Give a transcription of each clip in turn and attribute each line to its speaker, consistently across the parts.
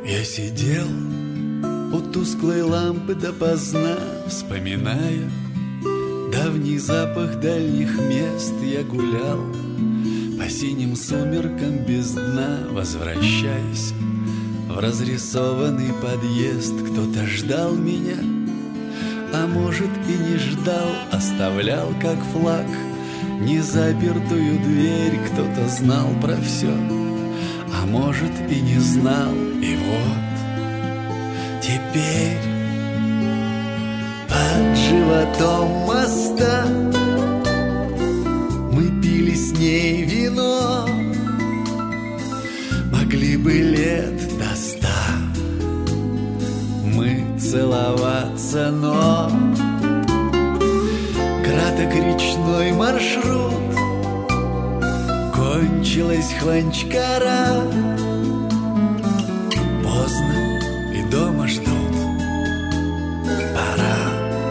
Speaker 1: Я сидел у тусклой лампы допоздна, вспоминая давний запах дальних мест. Я гулял по синим сумеркам без дна, возвращаясь в разрисованный подъезд. Кто-то ждал меня, а может и не ждал, оставлял как флаг незапертую дверь. Кто-то знал про все, а может и не знал. И вот теперь под животом моста мы пили с ней вино. Могли бы лет до 100 мы целоваться, но краток речной маршрут, кончилась Хванчкара. Поздно и дома ждут, пора.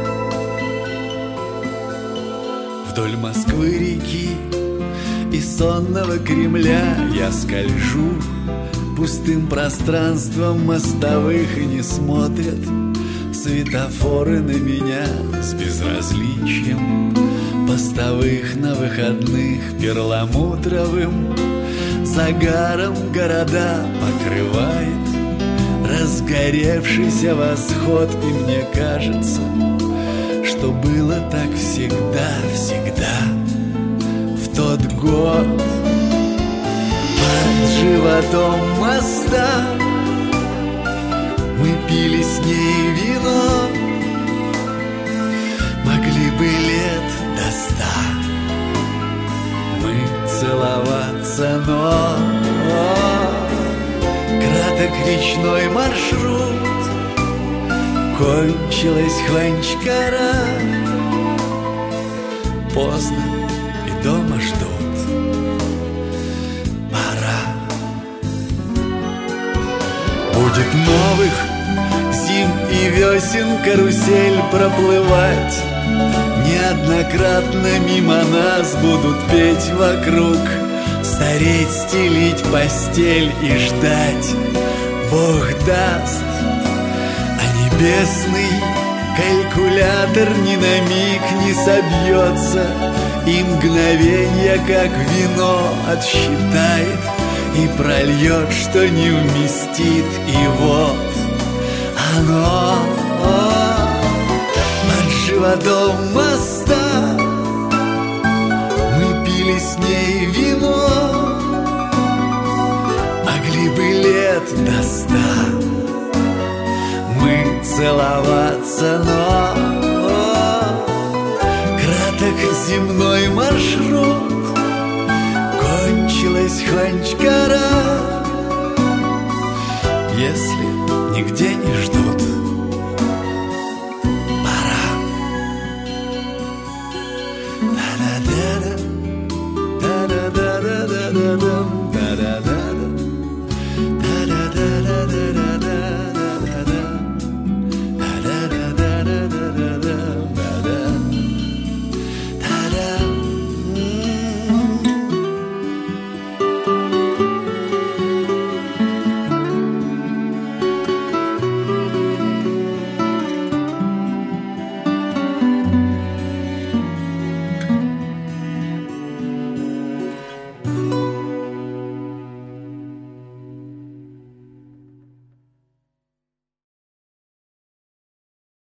Speaker 1: Вдоль Москвы-реки и сонного Кремля я скольжу пустым пространством мостовых, и не смотрят светофоры на меня с безразличием постовых. На выходных перламутровым загаром города покрывает разгоревшийся восход. И мне кажется, что было так всегда, всегда в тот год. Под животом моста мы пили с ней вино. Могли бы лет до 100 мы целоваться, но краток речной маршрут, кончилась Хванчкара. Поздно и дома ждут, пора. Будет новых зим и весен карусель проплывать, неоднократно мимо нас будут петь вокруг, стареть, стелить постель и ждать. Бог даст, а небесный калькулятор ни на миг не собьется, и мгновенье, как вино, отсчитает и прольет, что не вместит. И вот оно под животом моста мы пили с ней вино. Могли бы лет до 100 мы целоваться, но краток земной маршрут, кончилась Хванчкара. Если